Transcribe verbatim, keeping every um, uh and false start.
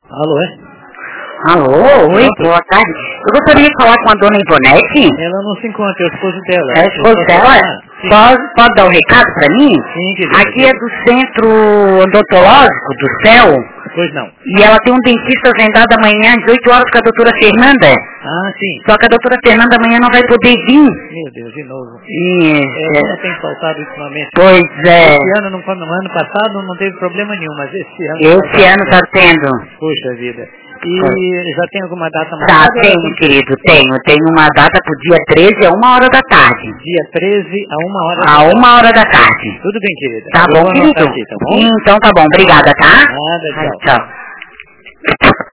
Alô, é? Alô, oi, boa tarde. Eu gostaria de falar com a dona Ivonete. Ela não se encontra, é o esposo dela. É o esposo dela? Pode, pode dar o um recado pra mim? Sim, querida. Aqui é do Centro Odontológico do Céu. Pois não. E ela tem um dentista agendado amanhã às dezoito horas com a doutora Fernanda. Ah, sim. Só que a doutora Fernanda amanhã não vai poder vir. Meu Deus, de novo. Isso. É, não tem faltado ultimamente. Pois é. Esse ano, não, no ano passado não teve problema nenhum, mas esse ano... Esse ano está tendo. Puxa vida. E já tem alguma data Tá, marcada? tenho, querido, tenho. Tenho uma data pro dia treze a uma hora da tarde. Dia treze a uma hora da A tarde. uma hora da tarde. Tudo bem, querida. Tá Eu bom, vou querido? anotar aqui, tá bom? Então tá bom, obrigada, tá? Nada, tchau. Tchau.